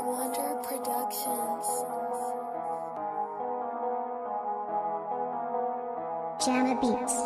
Wonder Productions. Jana Beats.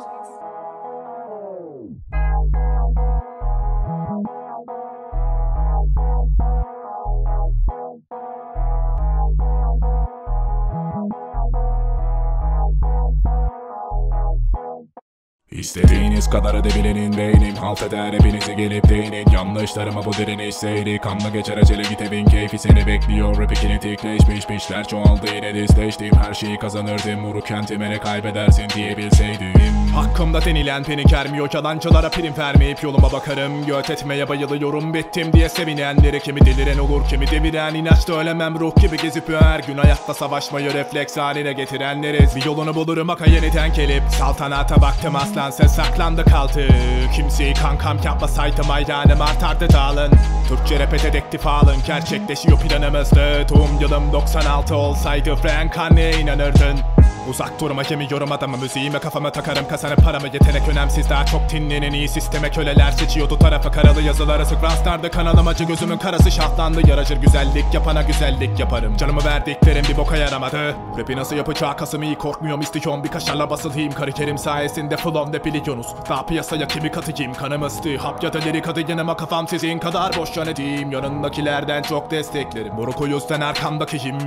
İstediğiniz kadar edebilenin beynim halt eder hepinizi gelip değinin. Yanlışlarıma bu direniş seyri kanla geçer acele git evin keyfi seni bekliyor. Rap kinetikleşmiş pişler çoğaldı yine dizleştim. Her şeyi kazanırdım vuru kentime ne kaybedersin diyebilseydim. Hakkımda denilen peni kermiyor yalancılara prim vermeyip yoluma bakarım. Göt etmeye bayılıyorum bittim diye sevinenleri. Kimi deliren olur kimi deviren inançta ölemem ruh gibi gezip her gün hayatta savaşmayı refleks haline getirenleriz. Bir yolunu bulurum aka yeniden kelip saltanata baktım aslan ses saklandı kaldı. Kimseyi kankam yapmasaydım hayranım artardı dağılın. Türkçe rap dedektif alın gerçekleşiyor planımızdı. Doğum yılım 96 olsaydı Frank anneye inanırdın. Uzak durma yemiyorum adamı müziğime kafama takarım kazanıp paramı yetenek önemsiz daha çok dinlenin iyi sisteme köleler seçiyordu tarafı karalı yazıları sık rastlardı kanalım acı gözümün karası şahtlandı yaracır güzellik yapana güzellik yaparım canımı verdiklerim bir boka yaramadı rapi nasıl yapacağı kasım iyi korkmuyorum istiyorum bir kaşarla basılayım karikerim sayesinde flow'm de biliyorsunuz daha piyasaya kimi katayım kanım ıstı hap ya da lirik adı yanıma kafam sizin kadar boş yan edeyim yanındakilerden çok desteklerim moruk o yüzden arkamdakiyim.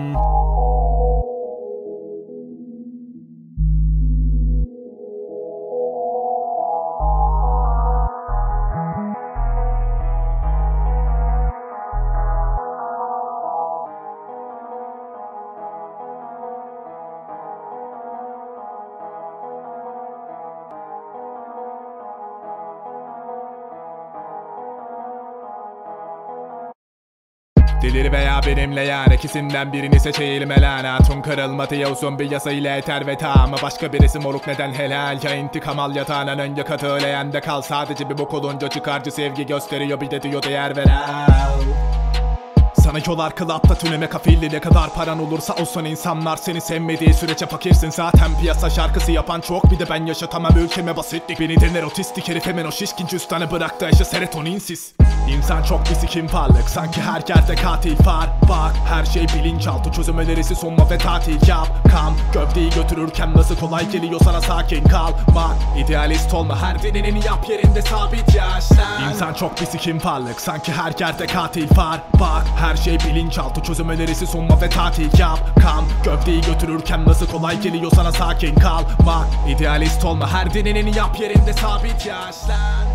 Delir veya benimle yani ikisinden birini seçelim elan. Hatun kırılmadı ya uzun bir yasa ile eter ve tamamı başka birisi moruk neden helal. Ya intikam al yatağının ön yakatı öyleyende kal. Sadece bir bok olunca çıkarcı sevgi gösteriyor bir de diyor değer veren. Sana yollar klapta tüneme kafilli ne kadar paran olursa olsun insanlar seni sevmediği sürece fakirsin zaten piyasa şarkısı yapan çok bir de ben yaşatamam ülkeme basitlik beni denir otistik herif hemen o şişkin cüzdanı bıraktı yaşı serotoninsiz. İnsan çok bir sikim varlık sanki her yerde katil var bak her şey bilinçaltı çözüm önerisi sonma ve tatil yap kan gövdeyi götürürken nasıl kolay geliyor sana sakin kal bak idealist olma her deneneni yap yerinde sabit yaşlan. İnsan çok bir sikim varlık sanki her yerde katil var bak her şey bilinçaltı çözüm önerisi sonma ve tatil yap kan gövdeyi götürürken nasıl kolay geliyor sana sakin kal bak idealist olma her deneneni yap yerinde sabit yaşlan.